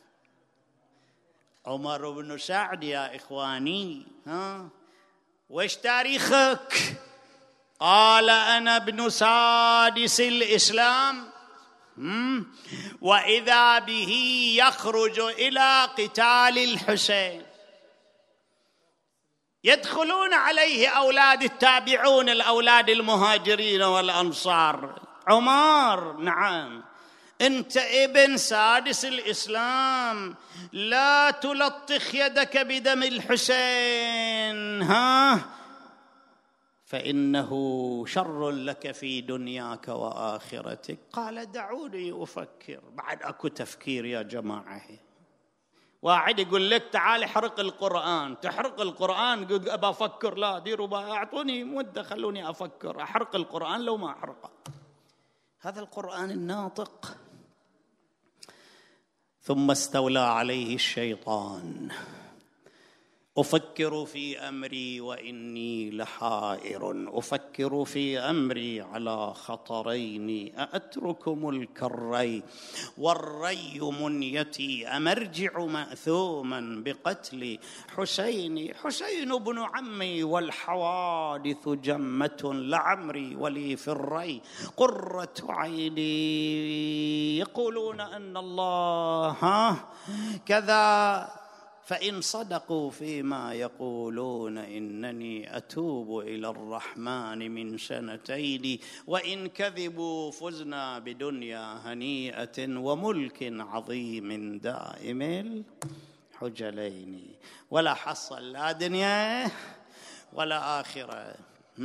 عمر بن سعد يا إخواني، وش تاريخك؟ قال أنا ابن سادس الإسلام، وإذا به يخرج إلى قتال الحسين. يدخلون عليه أولاد التابعون، الأولاد المهاجرين والأنصار. عمر نعم، أنت ابن سادس الإسلام، لا تلطخ يدك بدم الحسين فإنه شر لك في دنياك وآخرتك. قال دعوني أفكر. بعد أكو تفكير يا جماعة؟ واحد يقول لك تعال احرق القرآن، تحرق القرآن، قل أبا أفكر، لا ديروا أعطوني مدة خلوني أفكر، أحرق القرآن لو ما أحرقه. هذا القرآن الناطق. ثم استولى عليه الشيطان. أفكر في أمري وإني لحائر، أفكر في أمري على خطرين، أأتركم الكري والري منيتي، أمرجع مأثوما بقتل حسين، حسين بن عمي والحوادث جمة، لعمري ولي في الري قرة عيني. يقولون أن الله كذا، فإن صدقوا فيما يقولون إنني أتوب إلى الرحمن من سنتين، وإن كذبوا فزنا بدنيا هنيئة وملك عظيم دائم الحجلين. ولا حصل لا دنيا ولا آخرة.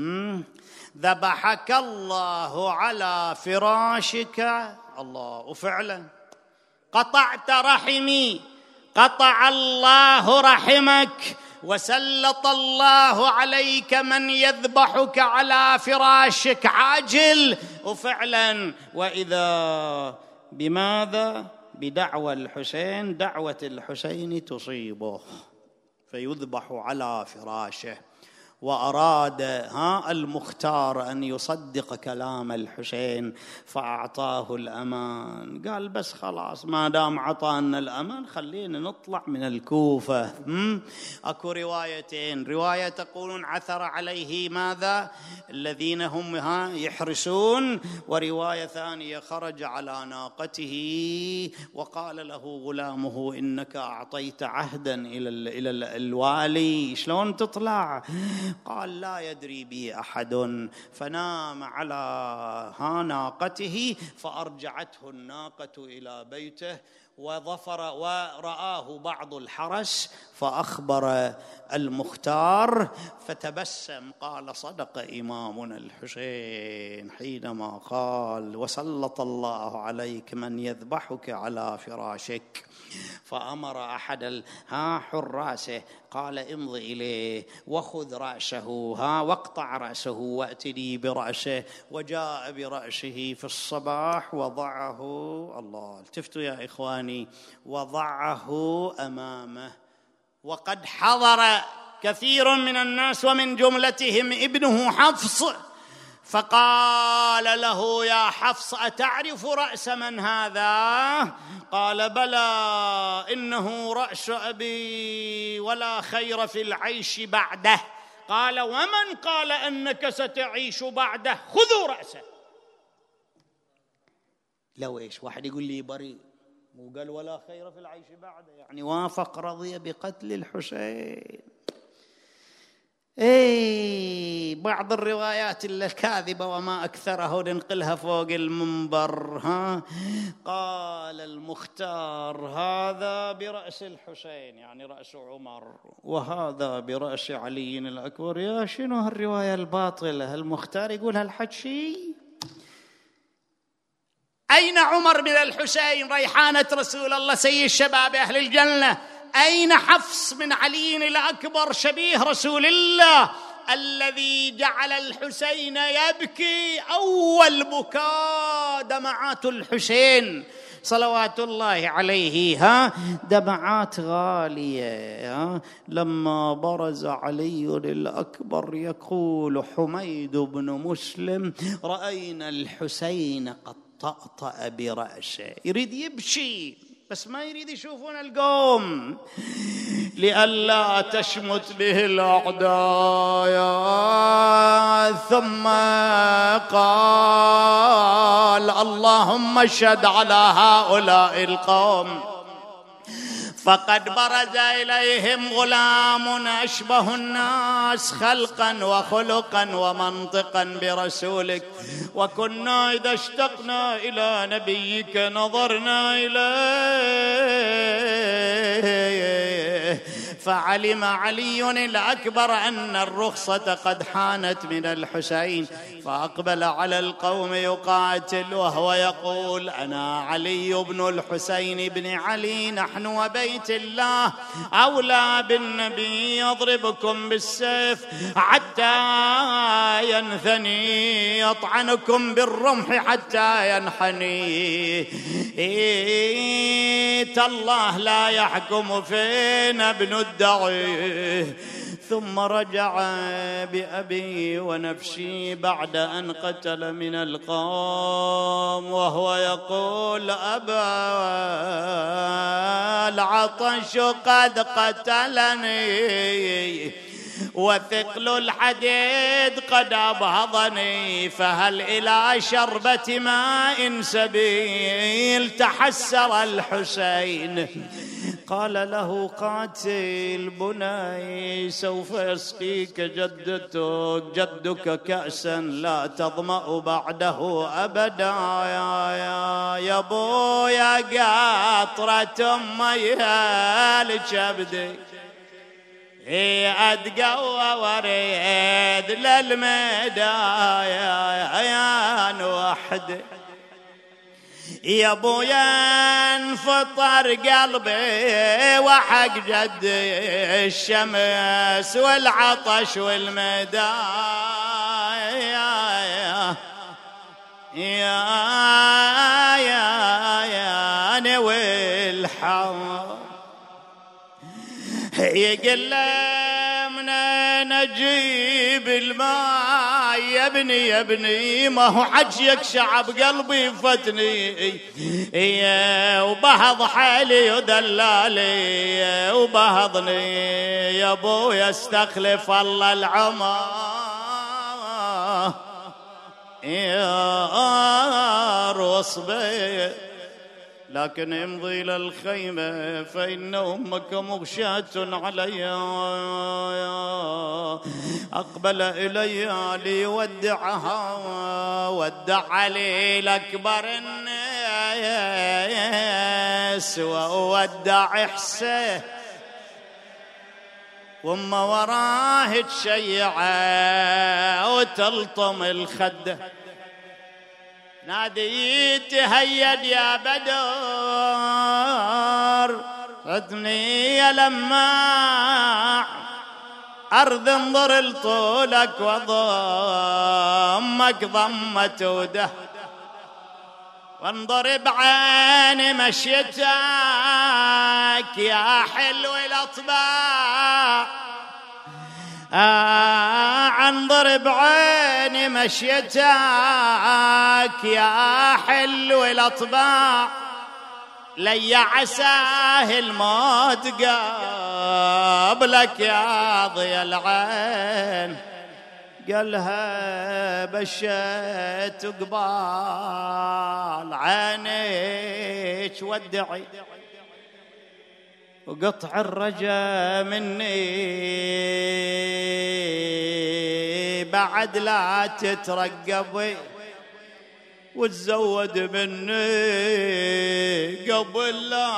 ذبحك الله على فراشك. الله، وفعلا قطعت رحمي، قطع الله رحمك، وسلط الله عليك من يذبحك على فراشك عاجل. وفعلا، وإذا بماذا؟ بدعوى الحسين، دعوة الحسين تصيبه فيذبح على فراشه. وأراد المختار أن يصدق كلام الحسين فأعطاه الأمان. قال بس خلاص، ما دام عطانا الأمان خلينا نطلع من الكوفة. أكو روايتين، رواية تقولون عثر عليه ماذا؟ الذين هم يحرسون، ورواية ثانية خرج على ناقته وقال له غلامه إنك أعطيت عهدا إلى الوالي، شلون تطلع؟ قال لا يدري بي أحد، فنام على ناقته فأرجعته الناقة إلى بيته، وظفر ورآه بعض الحرس فأخبر المختار فتبسم، قال صدق إمامنا الحسين حينما قال وسلط الله عليك من يذبحك على فراشك. فأمر أحد حراسه قال امض إليه وخذ رأسه واقطع رأسه وأتني برأسه. وجاء برأسه في الصباح وضعه، الله التفتوا يا إخواني، وضعه أمامه. وقد حضر كثير من الناس ومن جملتهم ابنه حفص، فقال له يا حفص أتعرف رأس من هذا؟ قال بلى إنه رأس أبي ولا خير في العيش بعده. قال ومن قال أنك ستعيش بعده؟ خذوا رأسه. لو إيش واحد يقول لي بريء وقال ولا خير في العيش بعده، يعني وافق رضي بقتل الحسين. بعض الروايات الكاذبة وما أكثره ننقلها فوق المنبر. قال المختار هذا برأس الحسين، يعني رأس عمر، وهذا برأس علي الأكبر. يا شنو هالرواية الباطلة؟ المختار يقول هالحكي؟ أين عمر من الحسين ريحانة رسول الله سيد الشباب أهل الجنة؟ أين حفص من علي الأكبر شبيه رسول الله الذي جعل الحسين يبكي؟ أول بكاء دمعات الحسين صلوات الله عليه، دمعات غالية. لما برز علي الأكبر يقول حميد بن مسلم: رأينا الحسين قد طأطأ برأسه. يريد يبكي بس ما يريد يشوفون القوم لئلا تشمت به الأعداء. ثم قال: اللهم اشهد على هؤلاء القوم فقد برز إليهم غلام أشبه الناس خلقا وخلقا ومنطقا برسولك، وكنا إذا اشتقنا إلى نبيك نظرنا إليه. فعلم علي الأكبر أن الرخصة قد حانت من الحسين، فأقبل على القوم يقاتل وهو يقول: أنا علي بن الحسين بن علي، نحن وبيت الله أولى بالنبي، يضربكم بالسيف حتى ينثني، يطعنكم بالرمح حتى ينحني. تالله لا يحكم فينا ابن الدعي. ثم رجع بأبي ونفسي بعد أن قتل من القوم وهو يقول: أبا العطش قد قتلني وثقل الحديد قد أبهضني، فهل إلى شربة ماء سبيل؟ تحسر الحسين. قال له قاتل: بني سوف يسقيك جدك كأسا لا تظمأ بعده أبدا. يا بويا قطرة ميها لكبدي أتقوى وريد للمدايا وحدي. يا بويا انفطر قلبي وحق جدي الشمس والعطش والمدايا. يا نوي الحار يقل من نجيب الماء يا ابني ما هو حجك شعب قلبي فتني وبهض حالي ودلالي وبهضني. يا ابويا استخلف الله العمر يا واصبر، لكن امضي للخيمة فإن أمك مغشاة علي. أقبل إلي ليودعها، ودع علي الأكبر الناس وودع حسين، وأم وراه تشيعه وتلطم الخده. ناديت هيد يا بدر ردني يا لماع، أرض انظر لطولك وضمك ضمة وده، وانظر بعين مشيتك يا حلو الأطباع. انظر بعيني مشيتك يا حلو الأطباع، لي عساه الموت قبلك يا ضي العين. قالها بشيت قبال عينيك ودعي، وقطع الرجا مني بعد لا تترقبي، وتزود مني قبل لا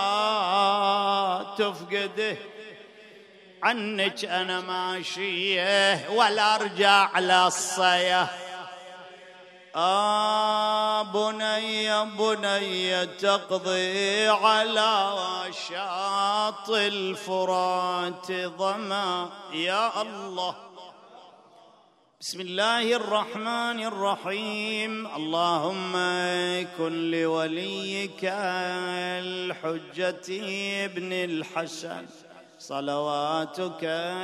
تفقده. عنك أنا ماشية ولا أرجع للصيه، بني بني تقضي على شاط الفرات ظما. يا الله. بسم الله الرحمن الرحيم. اللهم كن لوليك الحجة ابن الحسن صلواتك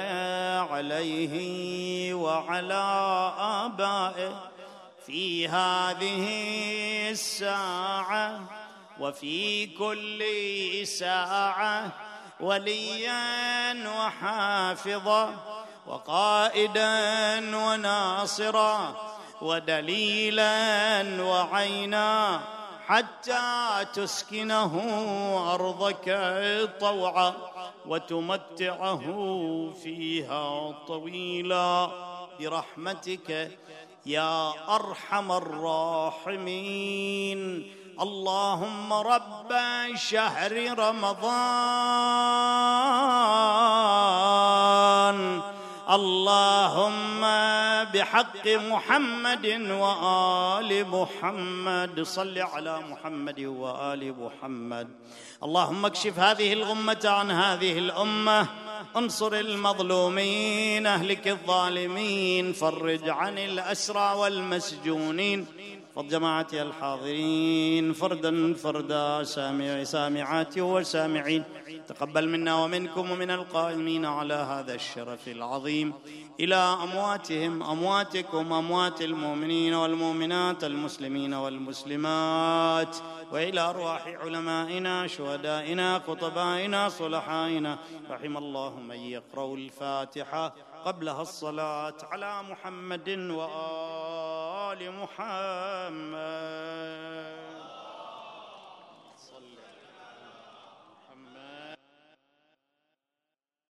عليه وعلى آبائه في هذه الساعة وفي كل ساعة وليا وحافظا وقائدا وناصرا ودليلا وعينا حتى تسكنه أرضك طوعا وتمتعه فيها طويلا برحمتك يا أرحم الراحمين. اللهم رب شهر رمضان، اللهم بحق محمد وآل محمد صل على محمد وآل محمد. اللهم اكشف هذه الغمة عن هذه الأمة، انصر المظلومين، اهلك الظالمين، فرج عن الأسرى والمسجونين. والجماعة الحاضرين فردا فردا، سامعات وسامعين، تقبل منا ومنكم ومن القائمين على هذا الشرف العظيم. إلى أمواتهم أمواتكم أموات المؤمنين والمؤمنات المسلمين والمسلمات، وإلى أرواح علمائنا شهدائنا خطبائنا صلحائنا، رحم الله من يقرأ الفاتحة قبلها الصلاة على محمد وآل محمد.